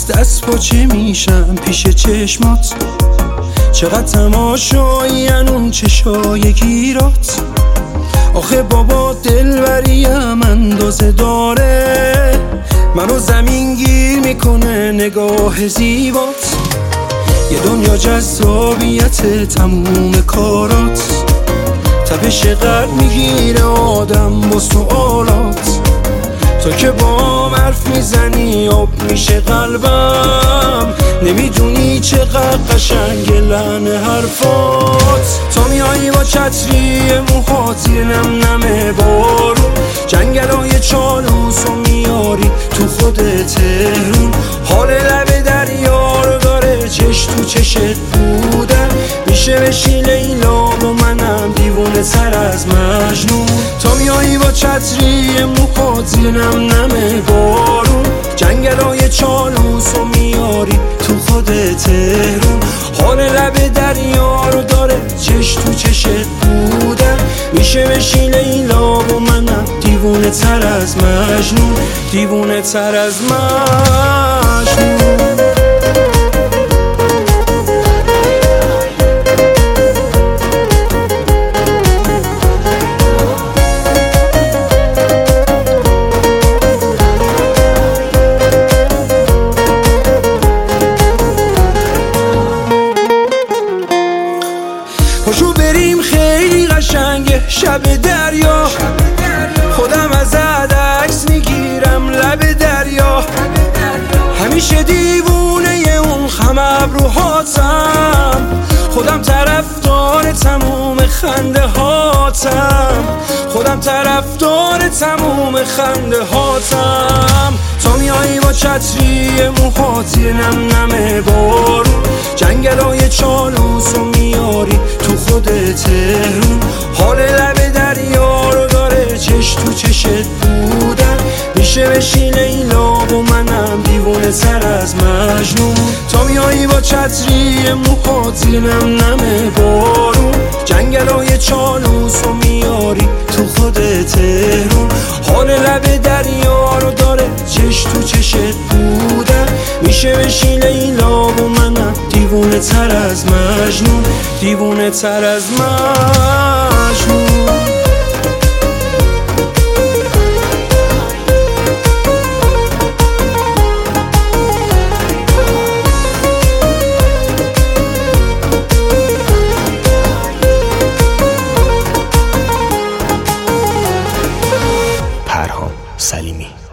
دست پاچه میشم پیش چشمات، چقدر تماشایی اون چشای گیرات. آخه بابا دلبریم اندازه داره، منو زمین گیر میکنه نگاه زیبات. یه دنیا جذابیت تموم کارات، تپش قلب میگیره آدم با سوالات. تو که با حرف میزنی آب میشه قلبم، نمیدونی چقدر قشنگ لحن حرفات. تا میایی با چتری موهات زیر نم نم بارون، جنگلای چالوسو میاری تو خود تهرون. حال لب دریا رو داره چش تو چشت بودن، میشه بشی لیلا و منم دیوونه سر از مجنون. تا میایی با چتری موهات زیر نم نم بارون، جنگلای چالوسو میاری تو خود تهرون. حال لب دریا رو داره چش تو چشت بودن، میشه بشی لیلا و منم دیوونه تر از مجنون، دیوونه تر از مجنون. پاشو بریم خیلی قشنگه شب دریا، خودم ازت عکس میگیرم لب دریا. همیشه دیوونه اون خم ابروهاتم، خودم طرفدار تموم خنده هاتم، خودم طرفدار تموم خنده هاتم. تا میایی با چتری موهات زیر نم نم بارون، جنگلای چالوسو میاری تو خود تهرون. حال لب دریا رو داره چش تو چشت بودن، میشه بشی لیلا و منم دیوونه سر از مجنون. تا میایی با چتری موهات زیر نم نم بارون، جنگلای چالوسو میاری تو خود تهرون. حال لب دریا رو داره چش تو چشت بودن، میشه بشی لیلا و منم دیوونه تر از مجنون، دیوونه تر از مجنون. پرهام سلیمی.